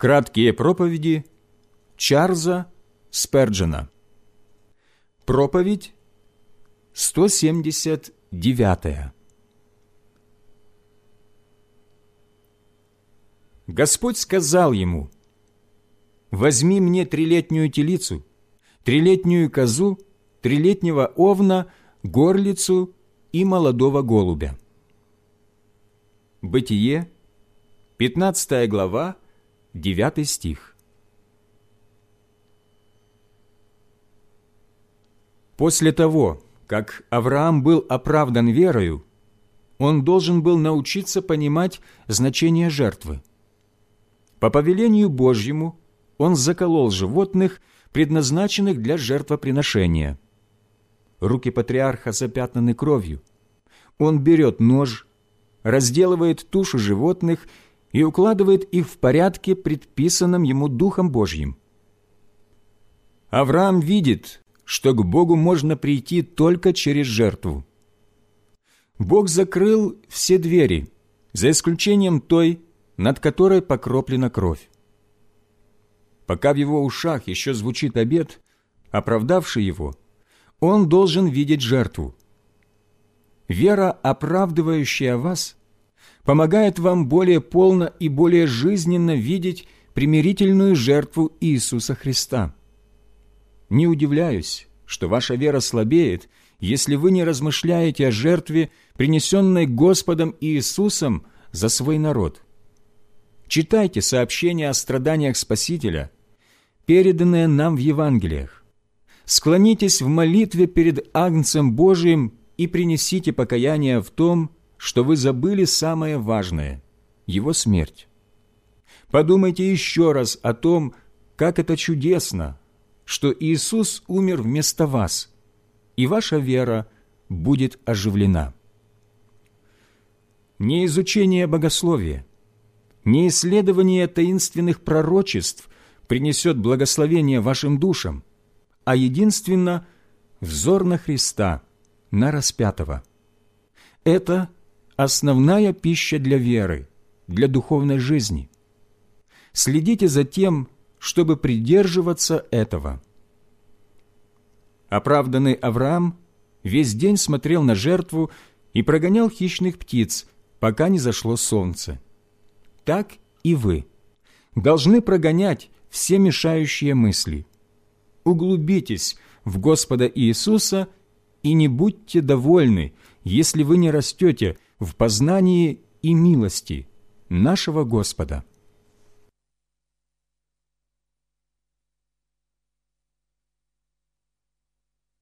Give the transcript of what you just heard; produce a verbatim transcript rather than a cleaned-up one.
Краткие проповеди Чарльза Сперджена. Проповедь сто семьдесят девятая. Господь сказал ему: «Возьми мне трилетнюю телицу, трилетнюю козу, трилетнего овна, горлицу и молодого голубя». Бытие, пятнадцатая глава, девятый стих. После того, как Авраам был оправдан верою, он должен был научиться понимать значение жертвы. По повелению Божьему он заколол животных, предназначенных для жертвоприношения. Руки патриарха запятнаны кровью. Он берет нож, разделывает туши животных и укладывает их в порядке, предписанном ему Духом Божьим. Авраам видит, что к Богу можно прийти только через жертву. Бог закрыл все двери, за исключением той, над которой покроплена кровь. Пока в его ушах еще звучит обет, оправдавший его, он должен видеть жертву. Вера, оправдывающая вас, помогает вам более полно и более жизненно видеть примирительную жертву Иисуса Христа. Не удивляюсь, что ваша вера слабеет, если вы не размышляете о жертве, принесенной Господом Иисусом за свой народ. Читайте сообщения о страданиях Спасителя, переданные нам в Евангелиях. Склонитесь в молитве перед Агнцем Божиим и принесите покаяние в том, что вы забыли самое важное – Его смерть. Подумайте еще раз о том, как это чудесно, что Иисус умер вместо вас, и ваша вера будет оживлена. Не изучение богословия, не исследование таинственных пророчеств принесет благословение вашим душам, а единственно взор на Христа, на распятого. Это основная пища для веры, для духовной жизни. Следите за тем, чтобы придерживаться этого. Оправданный Авраам весь день смотрел на жертву и прогонял хищных птиц, пока не зашло солнце. Так и вы должны прогонять все мешающие мысли. Углубитесь в Господа Иисуса и не будьте довольны, если вы не растете в познании и милости нашего Господа.